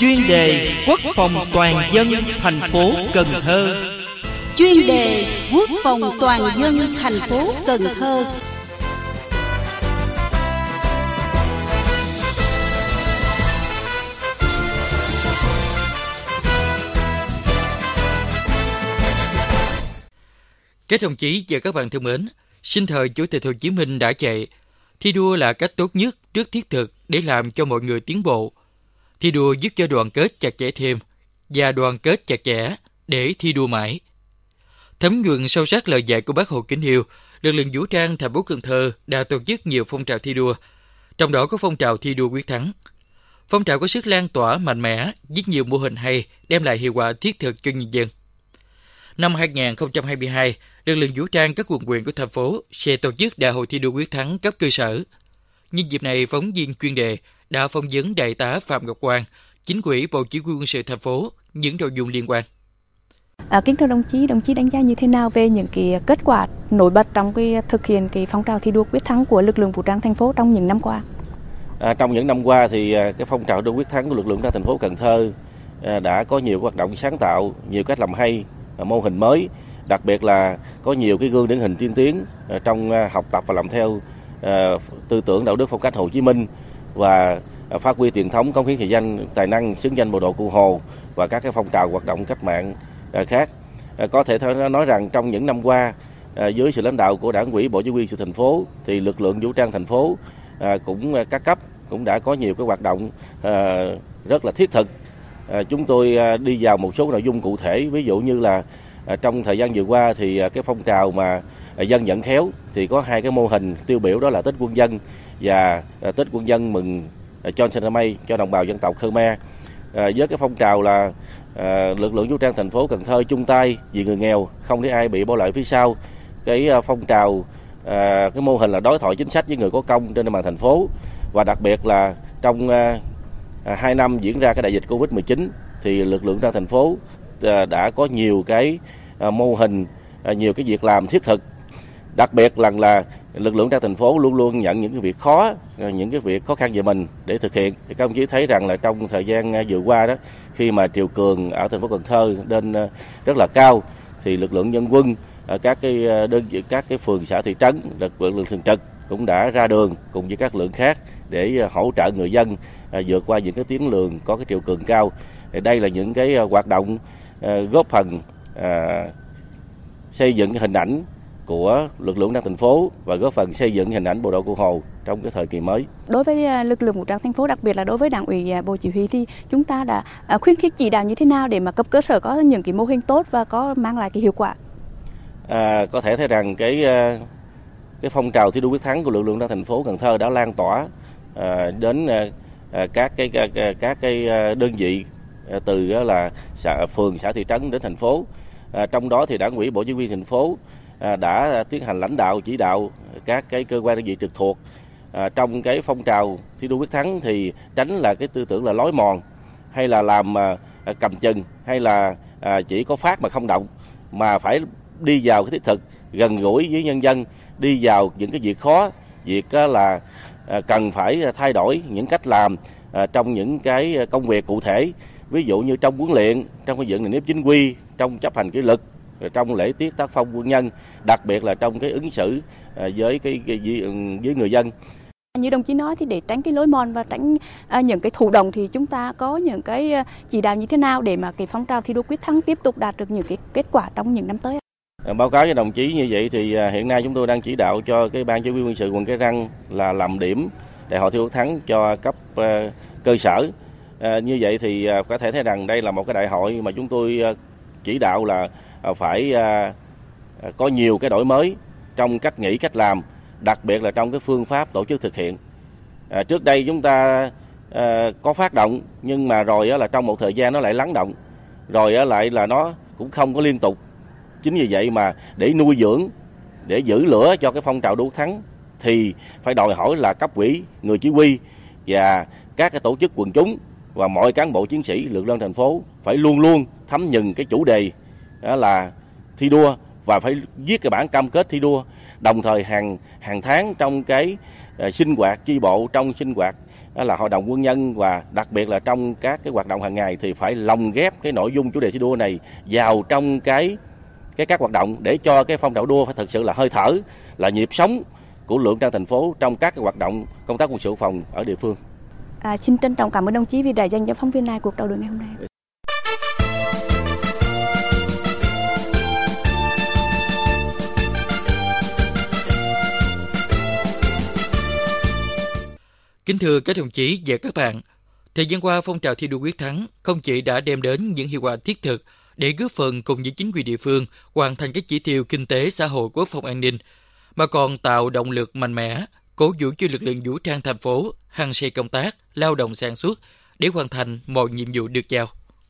Chuyên đề Quốc phòng toàn dân thành phố Cần Thơ. Chuyên đề Quốc phòng toàn dân thành phố Cần Thơ. Các đồng chí và các bạn thân mến, sinh thời Chủ tịch Hồ Chí Minh đã dạy, thi đua là cách tốt nhất trước thiết thực để làm cho mọi người tiến bộ. Thi đua giúp cho đoàn kết chặt chẽ thêm, và đoàn kết chặt chẽ để thi đua mãi. Thấm nhuần sâu sắc lời dạy của Bác Hồ kính yêu, lực lượng vũ trang thành phố Cần Thơ đã tổ chức nhiều phong trào thi đua, trong đó có phong trào thi đua quyết thắng. Phong trào có sức lan tỏa mạnh mẽ, với nhiều mô hình hay, đem lại hiệu quả thiết thực cho nhân dân. Năm 2022, lực lượng vũ trang các quận huyện của thành phố sẽ tổ chức đại hội thi đua quyết thắng cấp cơ sở. Nhân dịp này, phóng viên chuyên đề đã phỏng vấn Đại tá Phạm Ngọc Quang, Chính ủy Bộ Chỉ huy quân sự thành phố những nội dung liên quan. Kính thưa đồng chí đánh giá như thế nào về những cái kết quả nổi bật trong thực hiện phong trào thi đua quyết thắng của lực lượng vũ trang thành phố trong những năm qua? Trong những năm qua thì cái phong trào thi đua quyết thắng của lực lượng vũ trang thành phố Cần Thơ đã có nhiều hoạt động sáng tạo, nhiều cách làm hay, mô hình mới, đặc biệt là có nhiều cái gương điển hình tiên tiến trong học tập và làm theo tư tưởng đạo đức phong cách Hồ Chí Minh và phát huy truyền thống cống hiến thời danh tài năng xứng danh bộ đội Cụ Hồ và các cái phong trào hoạt động cách mạng khác. Có thể nói rằng trong những năm qua, dưới sự lãnh đạo của Đảng ủy Bộ Chỉ huy quân sự thành phố thì lực lượng vũ trang thành phố cũng các cấp cũng đã có nhiều cái hoạt động rất là thiết thực. Chúng tôi đi vào một số nội dung cụ thể, ví dụ như là trong thời gian vừa qua thì cái phong trào mà dân vận khéo thì có hai cái mô hình tiêu biểu, đó là Tết Quân dân và Tết Quân dân mừng Chon Sanamay cho đồng bào dân tộc Khmer. Với cái phong trào là lực lượng vũ trang thành phố Cần Thơ chung tay vì người nghèo, không để ai bị bỏ lại phía sau. Cái phong trào cái mô hình là đối thoại chính sách với người có công trên địa bàn thành phố, và đặc biệt là trong 2 năm diễn ra cái đại dịch Covid-19 thì lực lượng vũ trang thành phố đã có nhiều cái mô hình, nhiều cái việc làm thiết thực. Đặc biệt là lực lượng vũ trang thành phố luôn luôn nhận những cái việc khó, những cái việc khó khăn về mình để thực hiện. Thì các ông chí thấy rằng là trong thời gian vừa qua đó, khi mà triều cường ở thành phố Cần Thơ lên rất là cao thì lực lượng dân quân, các cái đơn vị, các cái phường xã thị trấn, lực lượng thường trực cũng đã ra đường cùng với các lượng khác để hỗ trợ người dân vượt qua những cái tuyến đường có cái triều cường cao. Thì đây là những cái hoạt động góp phần xây dựng cái hình ảnh của lực lượng vũ trang thành phố và góp phần xây dựng hình ảnh bộ đội Cụ Hồ trong cái thời kỳ mới. Đối với lực lượng vũ trang thành phố, đặc biệt là đối với Đảng ủy Bộ Chỉ huy thì chúng ta đã khuyến khích chỉ đạo như thế nào để mà cấp cơ sở có những cái mô hình tốt và có mang lại cái hiệu quả? Có thể thấy rằng cái phong trào thi đua quyết thắng của lực lượng vũ trang thành phố Cần Thơ đã lan tỏa đến các cái đơn vị từ là phường xã thị trấn đến thành phố. Trong đó thì Đảng ủy Bộ Chỉ huy thành phố đã tiến hành lãnh đạo chỉ đạo các cái cơ quan đơn vị trực thuộc trong cái phong trào thi đua quyết thắng thì tránh là cái tư tưởng là lối mòn hay là làm cầm chừng hay là chỉ có phát mà không động, mà phải đi vào cái thiết thực, gần gũi với nhân dân, đi vào những cái việc khó, việc là cần phải thay đổi những cách làm trong những cái công việc cụ thể, ví dụ như trong huấn luyện, trong cái dựng nền nếp chính quy, trong chấp hành kỷ luật, trong lễ tiết tác phong quân nhân, đặc biệt là trong cái ứng xử với với người dân. Như đồng chí nói thì để tránh cái lối mòn và tránh những cái thụ động thì chúng ta có những cái chỉ đạo như thế nào để mà cái phong trào thi đua quyết thắng tiếp tục đạt được những cái kết quả trong những năm tới? Báo cáo với đồng chí như vậy thì hiện nay chúng tôi đang chỉ đạo cho cái ban chỉ huy quân sự quận Cái Răng là làm điểm đại hội thi đua quyết thắng cho cấp cơ sở. Như vậy thì có thể thấy rằng đây là một cái đại hội mà chúng tôi chỉ đạo là phải có nhiều cái đổi mới trong cách nghĩ, cách làm, đặc biệt là trong cái phương pháp tổ chức thực hiện. Trước đây chúng ta có phát động nhưng mà rồi là trong một thời gian nó lại lắng động, rồi lại là nó cũng không có liên tục. Chính vì vậy mà để nuôi dưỡng, để giữ lửa cho cái phong trào đua thắng thì phải đòi hỏi là cấp ủy, người chỉ huy và các cái tổ chức quần chúng và mọi cán bộ chiến sĩ lực lượng thành phố phải luôn luôn thấm nhuần cái chủ đề đó là thi đua và phải viết cái bản cam kết thi đua, đồng thời hàng tháng trong cái sinh hoạt chi bộ, trong sinh hoạt là hội đồng quân nhân, và đặc biệt là trong các cái hoạt động hàng ngày thì phải lồng ghép cái nội dung chủ đề thi đua này vào trong các hoạt động để cho cái phong trào đua phải thực sự là hơi thở, là nhịp sống của lực lượng trong thành phố trong các cái hoạt động công tác quân sự phòng ở địa phương. Xin trân trọng cảm ơn đồng chí vì đã dành cho phóng viên này cuộc trao đổi ngày hôm nay. Kính thưa các đồng chí và các bạn, thời gian qua phong trào thi đua quyết thắng không chỉ đã đem đến những hiệu quả thiết thực để góp phần cùng với chính quyền địa phương hoàn thành các chỉ tiêu kinh tế, xã hội, quốc phòng an ninh, mà còn tạo động lực mạnh mẽ, cổ vũ cho lực lượng vũ trang thành phố hăng say công tác, lao động sản xuất để hoàn thành mọi nhiệm vụ được giao.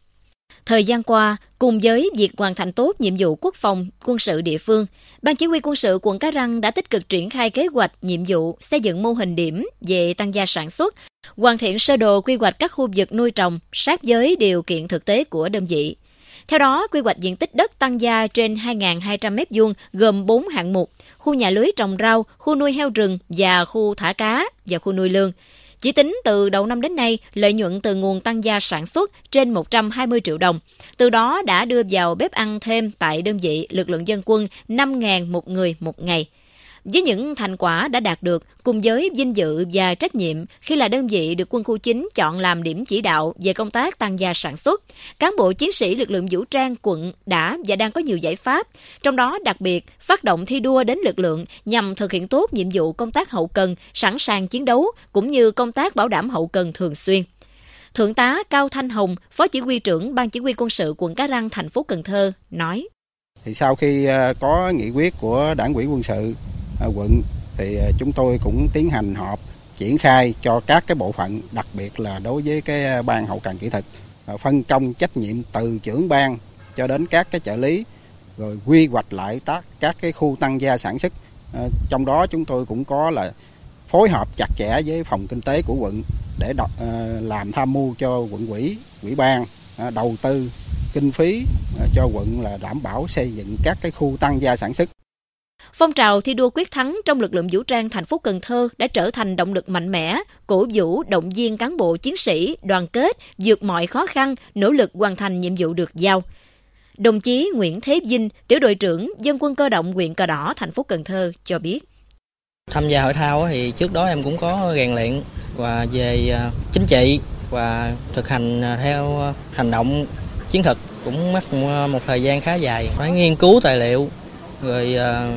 Thời gian qua, cùng với việc hoàn thành tốt nhiệm vụ quốc phòng, quân sự địa phương, Ban Chỉ huy quân sự quận Cái Răng đã tích cực triển khai kế hoạch, nhiệm vụ, xây dựng mô hình điểm về tăng gia sản xuất, hoàn thiện sơ đồ quy hoạch các khu vực nuôi trồng sát với điều kiện thực tế của đơn vị. Theo đó, quy hoạch diện tích đất tăng gia trên 2.200 m2 gồm 4 hạng mục: khu nhà lưới trồng rau, khu nuôi heo rừng và khu thả cá và khu nuôi lươn. Chỉ tính từ đầu năm đến nay, lợi nhuận từ nguồn tăng gia sản xuất trên 120 triệu đồng. Từ đó đã đưa vào bếp ăn thêm tại đơn vị lực lượng dân quân 5.000 một người một ngày. Với những thành quả đã đạt được, cùng với vinh dự và trách nhiệm khi là đơn vị được Quân khu 9 chọn làm điểm chỉ đạo về công tác tăng gia sản xuất, cán bộ chiến sĩ lực lượng vũ trang quận đã và đang có nhiều giải pháp, trong đó đặc biệt phát động thi đua đến lực lượng nhằm thực hiện tốt nhiệm vụ công tác hậu cần, sẵn sàng chiến đấu, cũng như công tác bảo đảm hậu cần thường xuyên. Thượng tá Cao Thanh Hồng, Phó Chỉ huy trưởng Ban Chỉ huy quân sự quận Cái Răng, thành phố Cần Thơ nói: Thì sau khi có nghị quyết của Đảng ủy quân sự quận thì chúng tôi cũng tiến hành họp triển khai cho các cái bộ phận, đặc biệt là đối với cái ban hậu cần kỹ thuật, phân công trách nhiệm từ trưởng ban cho đến các cái trợ lý, rồi quy hoạch lại các cái khu tăng gia sản xuất. Trong đó chúng tôi cũng có là phối hợp chặt chẽ với phòng kinh tế của quận để làm tham mưu cho quận ủy, ủy ban đầu tư kinh phí cho quận là đảm bảo xây dựng các cái khu tăng gia sản xuất. Phong trào thi đua quyết thắng trong lực lượng vũ trang thành phố Cần Thơ đã trở thành động lực mạnh mẽ, cổ vũ động viên cán bộ chiến sĩ đoàn kết, vượt mọi khó khăn, nỗ lực hoàn thành nhiệm vụ được giao. Đồng chí Nguyễn Thế Vinh, tiểu đội trưởng Dân quân cơ động huyện Cờ Đỏ, thành phố Cần Thơ cho biết: Tham gia hội thao thì trước đó em cũng có rèn luyện và về chính trị và thực hành theo hành động chiến thuật, cũng mất một thời gian khá dài, phải nghiên cứu tài liệu rồi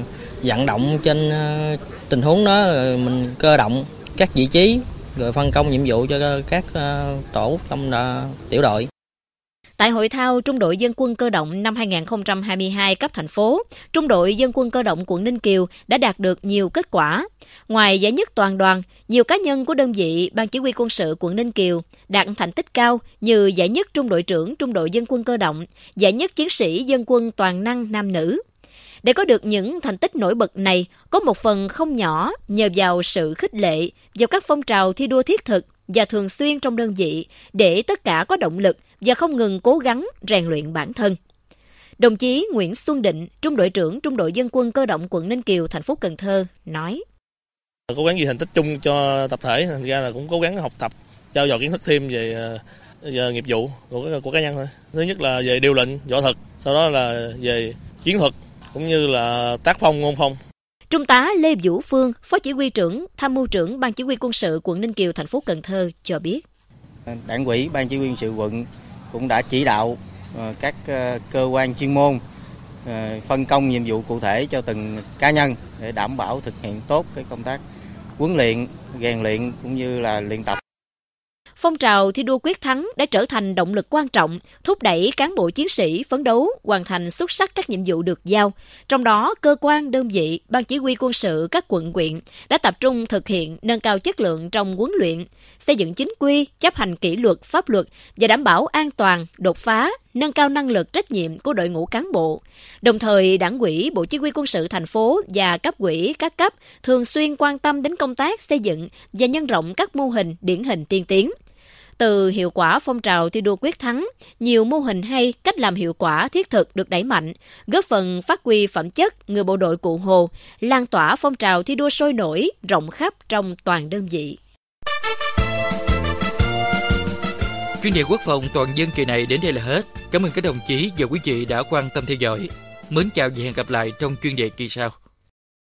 vận động trên tình huống đó, rồi mình cơ động các vị trí rồi phân công nhiệm vụ cho các tổ trong tiểu đội. Tại hội thao Trung đội Dân quân cơ động năm 2022 cấp thành phố, Trung đội Dân quân cơ động quận Ninh Kiều đã đạt được nhiều kết quả. Ngoài giải nhất toàn đoàn, nhiều cá nhân của đơn vị Ban Chỉ huy quân sự quận Ninh Kiều đạt thành tích cao như giải nhất Trung đội trưởng Trung đội Dân quân cơ động, giải nhất chiến sĩ dân quân toàn năng nam nữ. Để có được những thành tích nổi bật này, có một phần không nhỏ nhờ vào sự khích lệ, vào các phong trào thi đua thiết thực và thường xuyên trong đơn vị để tất cả có động lực và không ngừng cố gắng rèn luyện bản thân. Đồng chí Nguyễn Xuân Định, Trung đội trưởng Trung đội Dân quân cơ động quận Ninh Kiều, thành phố Cần Thơ nói: Cố gắng vì thành tích chung cho tập thể, thành ra là cũng cố gắng học tập, trao dồi kiến thức thêm về nghiệp vụ của cá nhân thôi. Thứ nhất là về điều lệnh, võ thuật, sau đó là về chiến thuật cũng như là tác phong, ngôn phong. Trung tá Lê Vũ Phương, Phó Chỉ huy trưởng, Tham mưu trưởng Ban Chỉ huy quân sự quận Ninh Kiều, thành phố Cần Thơ cho biết: Đảng ủy Ban Chỉ huy quân sự quận cũng đã chỉ đạo các cơ quan chuyên môn phân công nhiệm vụ cụ thể cho từng cá nhân để đảm bảo thực hiện tốt cái công tác huấn luyện, rèn luyện cũng như là luyện tập. Phong trào thi đua quyết thắng đã trở thành động lực quan trọng, thúc đẩy cán bộ chiến sĩ phấn đấu hoàn thành xuất sắc các nhiệm vụ được giao. Trong đó, cơ quan, đơn vị, Ban Chỉ huy quân sự các quận huyện đã tập trung thực hiện nâng cao chất lượng trong huấn luyện, xây dựng chính quy, chấp hành kỷ luật, pháp luật và đảm bảo an toàn, đột phá, nâng cao năng lực trách nhiệm của đội ngũ cán bộ. Đồng thời, Đảng ủy, Bộ Chỉ huy quân sự thành phố và cấp ủy các cấp thường xuyên quan tâm đến công tác xây dựng và nhân rộng các mô hình điển hình tiên tiến. Từ hiệu quả phong trào thi đua quyết thắng, nhiều mô hình hay, cách làm hiệu quả thiết thực được đẩy mạnh, góp phần phát huy phẩm chất người bộ đội Cụ Hồ, lan tỏa phong trào thi đua sôi nổi, rộng khắp trong toàn đơn vị. Chuyên đề quốc phòng toàn dân kỳ này đến đây là hết. Cảm ơn các đồng chí và quý vị đã quan tâm theo dõi. Mến chào và hẹn gặp lại trong chuyên đề kỳ sau.